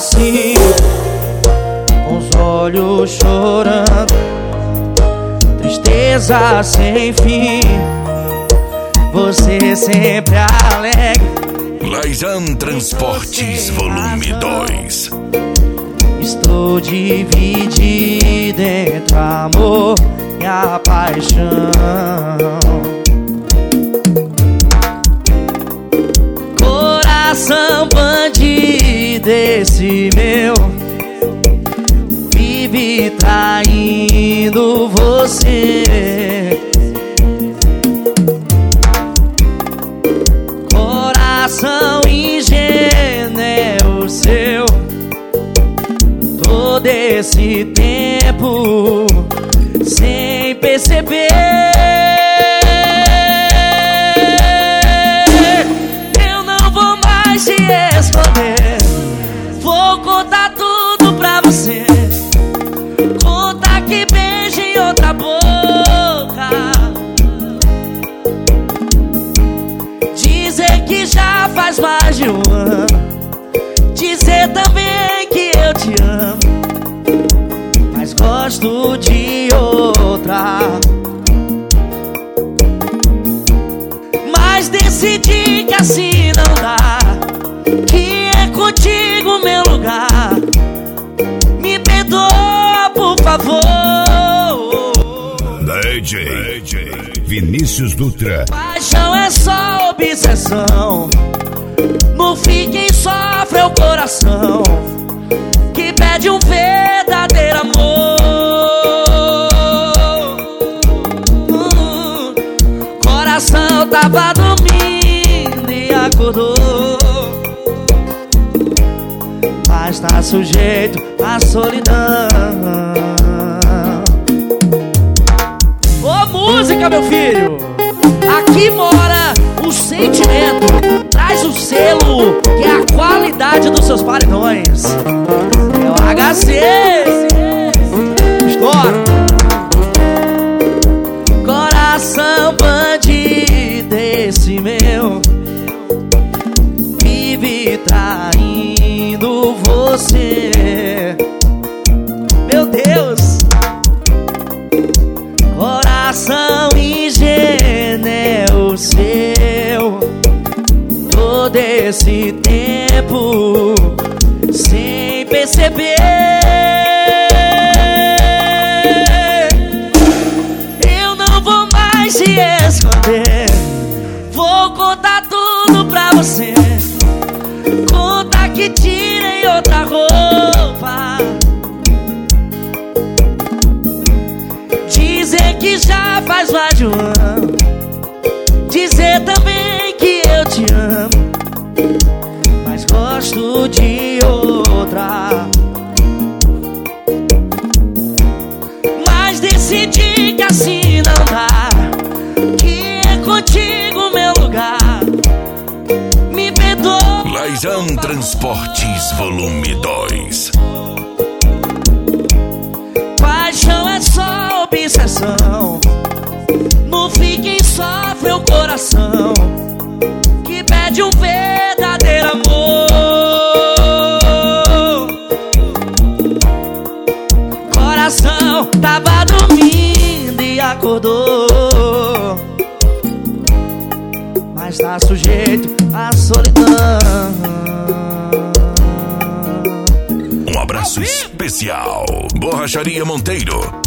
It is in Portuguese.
assim, com os olhos chorando, tristeza sem fim. Você sempre alegre. Laisan Transportes Volume 2. Estou dividido entre amor e a paixão. Coração bandido esse meu, vive traindo você. Coração ingênuo é o seu, todo esse tempo sem perceber. Eu não vou mais te esconder, vou contar tudo pra você. Contar que beijo em outra boca, dizer que já faz mais de um ano, dizer também que eu te amo, mas gosto de outra. Mas decidi que assim não dá, que é contigo meu lugar. Me perdoa, por favor. DJ Vinícius Dutra. Paixão é só obsessão, no fim quem sofre é o coração, que pede um verdadeiro amor. Coração tava dormindo e acordou, mas tá sujeito à solidão. Ô música, meu filho, aqui mora o sentimento, traz o selo que é a qualidade dos seus paredões. É o HC. Estoura. Coração bandido esse meu, vive traindo você. Meu Deus. Coração ingênuo é o seu, todo esse tempo sem perceber. Eu não vou mais te esconder, vou contar tudo pra você. Contar que tirei outra roupa, dizer que já faz mais de um ano, dizer também que eu te amo, mas gosto de outra. Mas decidi que assim não dá, que é contigo meu lugar. Me perdoa. Laisan Transportes Volume 2. Paixão é só obsessão, no fim quem sofre é o coração, que pede um verdadeiro amor. Coração tava dormindo e acordou, mas tá sujeito à solidão. Um abraço especial, Borracharia Monteiro.